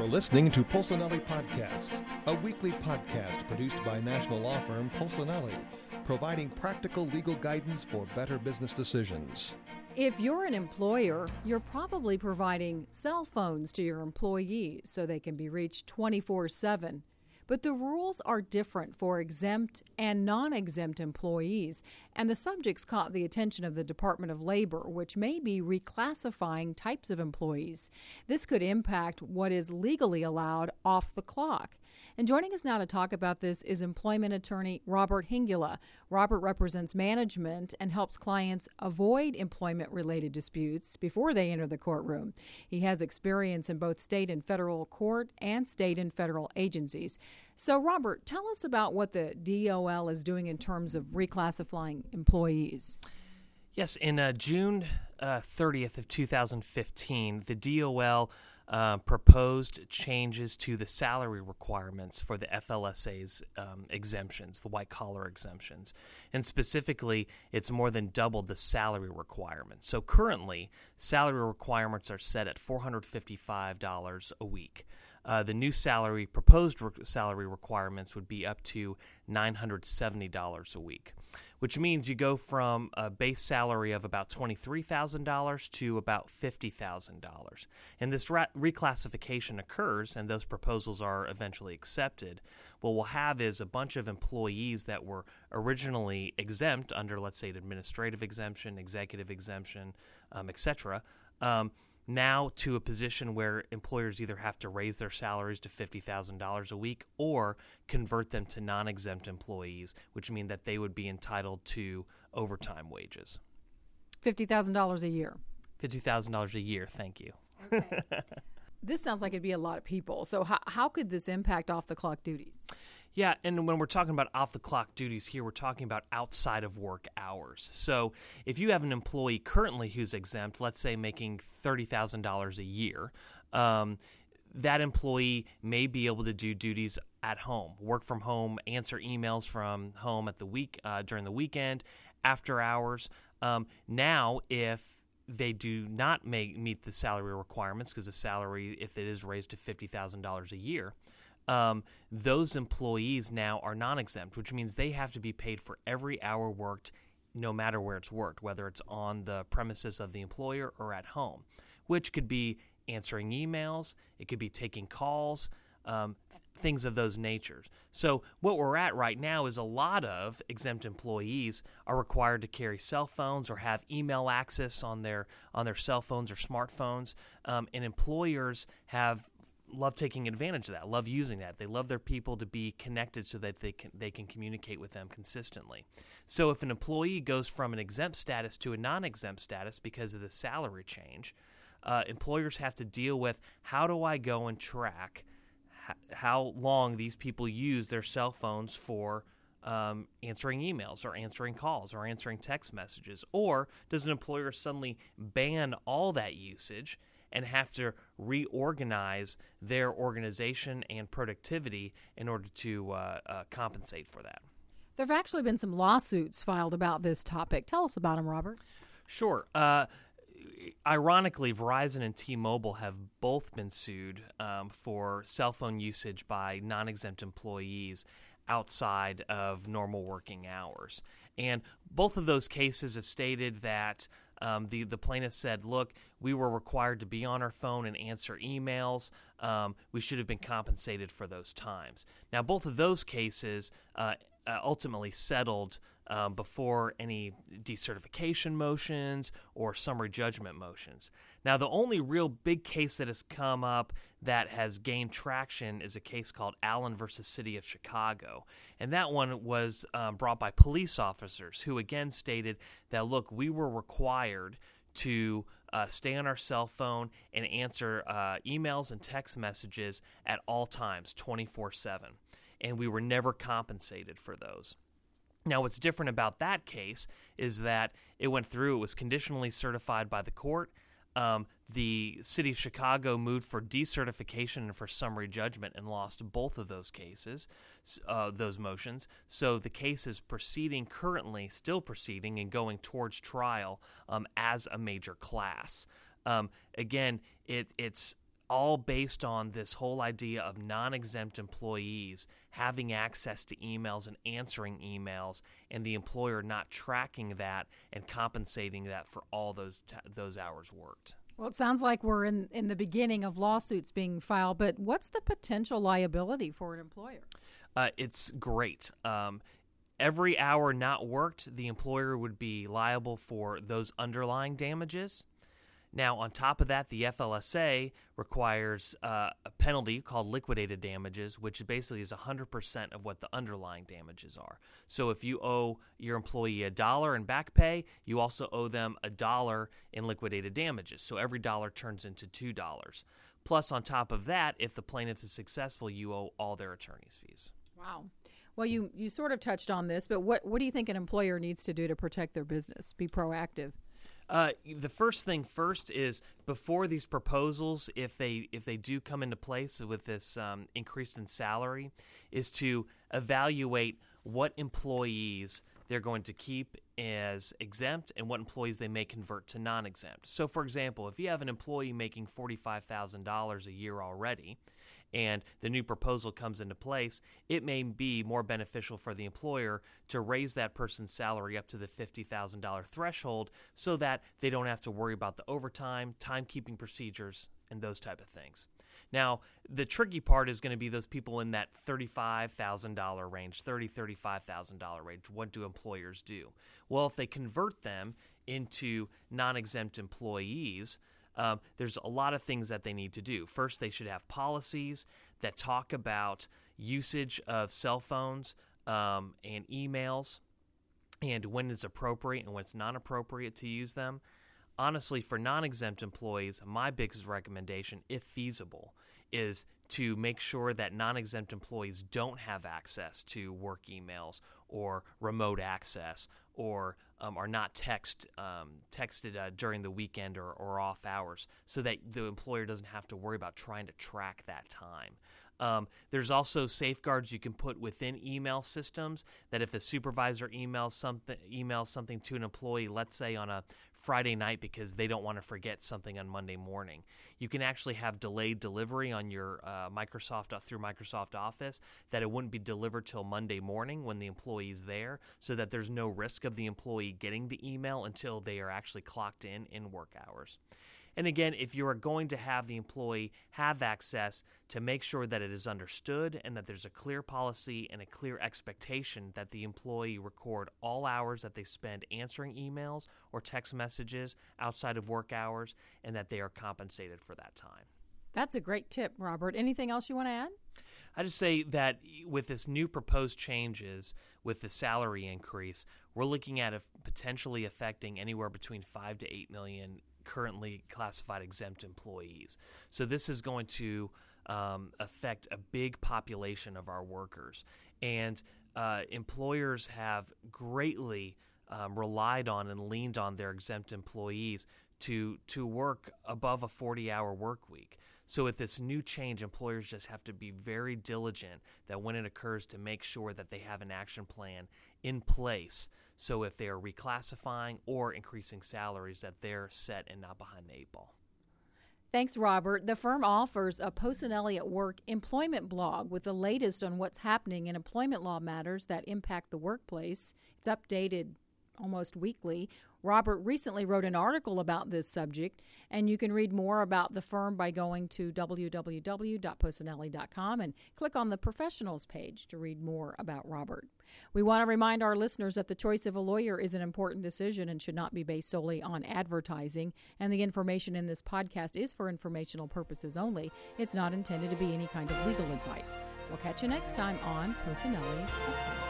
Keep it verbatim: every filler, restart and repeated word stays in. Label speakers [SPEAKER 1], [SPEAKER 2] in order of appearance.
[SPEAKER 1] listening to Pulcinelli Podcasts, a weekly podcast produced by national law firm Pulcinelli, providing practical legal guidance for better business decisions.
[SPEAKER 2] If you're an employer, you're probably providing cell phones to your employees so they can be reached twenty-four seven. But the rules are different for exempt and non-exempt employees, and the subjects caught the attention of the Department of Labor, which may be reclassifying types of employees. This could impact what is legally allowed off the clock. And joining us now to talk about this is employment attorney Robert Hingula. Robert represents management and helps clients avoid employment-related disputes before they enter the courtroom. He has experience in both state and federal court and state and federal agencies. So, Robert, tell us about what the D O L is doing in terms of reclassifying employees.
[SPEAKER 3] Yes, in uh, June uh, thirtieth of two thousand fifteen, the D O L Uh, proposed changes to the salary requirements for the F L S A's um, exemptions, the white-collar exemptions. And specifically, it's more than doubled the salary requirements. So currently, salary requirements are set at four hundred fifty-five dollars a week. Uh, the new salary, proposed re- salary requirements would be up to nine hundred seventy dollars a week, which means you go from a base salary of about twenty-three thousand dollars to about fifty thousand dollars. And this ra- reclassification occurs, and those proposals are eventually accepted. What we'll have is a bunch of employees that were originally exempt under, let's say, an administrative exemption, executive exemption, um, et cetera, um, now to a position where employers either have to raise their salaries to fifty thousand dollars a week or convert them to non-exempt employees, which means that they would be entitled to overtime wages.
[SPEAKER 2] fifty thousand dollars a year.
[SPEAKER 3] fifty thousand dollars a year, thank you.
[SPEAKER 2] Okay. This sounds like it'd be a lot of people. So how, how could this impact off-the-clock duties?
[SPEAKER 3] Yeah, and when we're talking about off-the-clock duties here, we're talking about outside of work hours. So if you have an employee currently who's exempt, let's say making thirty thousand dollars a year, um, that employee may be able to do duties at home, work from home, answer emails from home at the week uh, during the weekend, after hours. Um, now, if they do not make, meet the salary requirements, because the salary, if it is raised to fifty thousand dollars a year, Um, those employees now are non-exempt, which means they have to be paid for every hour worked no matter where it's worked, whether it's on the premises of the employer or at home, which could be answering emails, it could be taking calls, um, th- things of those natures. So what we're at right now is a lot of exempt employees are required to carry cell phones or have email access on their on their cell phones or smartphones, um, and employers have love taking advantage of that, love using that. They love their people to be connected so that they can they can communicate with them consistently. So if an employee goes from an exempt status to a non-exempt status because of the salary change, uh, employers have to deal with, how do I go and track h- how long these people use their cell phones for um, answering emails or answering calls or answering text messages? Or does an employer suddenly ban all that usage and have to reorganize their organization and productivity in order to uh, uh, compensate for that?
[SPEAKER 2] There have actually been some lawsuits filed about this topic. Tell us about them, Robert.
[SPEAKER 3] Sure. Uh, ironically, Verizon and T-Mobile have both been sued um, for cell phone usage by non-exempt employees outside of normal working hours. And both of those cases have stated that Um, the, the plaintiff said, look, we were required to be on our phone and answer emails. Um, we should have been compensated for those times. Now, both of those cases uh, uh, ultimately settled um, before any decertification motions or summary judgment motions. Now, the only real big case that has come up that has gained traction is a case called Allen versus City of Chicago. And that one was um, brought by police officers who again stated that, look, we were required to uh, stay on our cell phone and answer uh, emails and text messages at all times, twenty-four seven. And we were never compensated for those. Now, what's different about that case is that it went through, it was conditionally certified by the court. Um, the City of Chicago moved for decertification and for summary judgment and lost both of those cases, uh, those motions. So the case is proceeding currently, still proceeding and going towards trial um, as a major class. Um, again, it, it's all based on this whole idea of non-exempt employees having access to emails and answering emails, and the employer not tracking that and compensating that for all those t- those hours worked.
[SPEAKER 2] Well, it sounds like we're in, in the beginning of lawsuits being filed, but what's the potential liability for an employer?
[SPEAKER 3] Uh, it's great. Um, every hour not worked, the employer would be liable for those underlying damages. Now, on top of that, the F L S A requires uh, a penalty called liquidated damages, which basically is one hundred percent of what the underlying damages are. So if you owe your employee a dollar in back pay, you also owe them a dollar in liquidated damages. So every dollar turns into two dollars. Plus, on top of that, if the plaintiff is successful, you owe all their attorney's fees.
[SPEAKER 2] Wow. Well, you, you sort of touched on this, but what, what do you think an employer needs to do to protect their business, be proactive?
[SPEAKER 3] Uh, the first thing first is before these proposals, if they if they do come into place with this um, increase in salary, is to evaluate what employees they're going to keep as exempt and what employees they may convert to non-exempt. So, for example, if you have an employee making forty-five thousand dollars a year already, and the new proposal comes into place, it may be more beneficial for the employer to raise that person's salary up to the fifty thousand dollars threshold so that they don't have to worry about the overtime, timekeeping procedures, and those type of things. Now, the tricky part is going to be those people in that thirty-five thousand dollars range, thirty thousand dollars, thirty-five thousand dollars range. What do employers do? Well, if they convert them into non-exempt employees, Um, there's a lot of things that they need to do. First, they should have policies that talk about usage of cell phones um, and emails and when it's appropriate and when it's not appropriate to use them. Honestly, for non-exempt employees, my biggest recommendation, if feasible, is to make sure that non-exempt employees don't have access to work emails or remote access or um, are not text um, texted uh, during the weekend or, or off hours, so that the employer doesn't have to worry about trying to track that time. Um, there's also safeguards you can put within email systems that if a supervisor emails something, emails something to an employee, let's say on a Friday night because they don't want to forget something on Monday morning, you can actually have delayed delivery on your uh, Microsoft uh, through Microsoft Office, that it wouldn't be delivered till Monday morning when the employee is there, so that there's no risk of the employee getting the email until they are actually clocked in in work hours. And again, if you are going to have the employee have access, to make sure that it is understood and that there's a clear policy and a clear expectation that the employee record all hours that they spend answering emails or text messages outside of work hours, and that they are compensated for that time.
[SPEAKER 2] That's a great tip, Robert. Anything else you want to add?
[SPEAKER 3] I just say that with this new proposed changes, with the salary increase, we're looking at a potentially affecting anywhere between five to eight million currently classified exempt employees. So this is going to um, affect a big population of our workers. And uh, employers have greatly um, relied on and leaned on their exempt employees to to work above a forty-hour work week. So with this new change, employers just have to be very diligent that when it occurs, to make sure that they have an action plan in place. So if they are reclassifying or increasing salaries, that they're set and not behind the eight ball.
[SPEAKER 2] Thanks, Robert. The firm offers a Posinelli at Work employment blog with the latest on what's happening in employment law matters that impact the workplace. It's updated almost weekly. Robert recently wrote an article about this subject, and you can read more about the firm by going to w w w dot posinelli dot com and click on the professionals page to read more about Robert. We want to remind our listeners that the choice of a lawyer is an important decision and should not be based solely on advertising, and the information in this podcast is for informational purposes only. It's not intended to be any kind of legal advice. We'll catch you next time on Posinelli Podcast.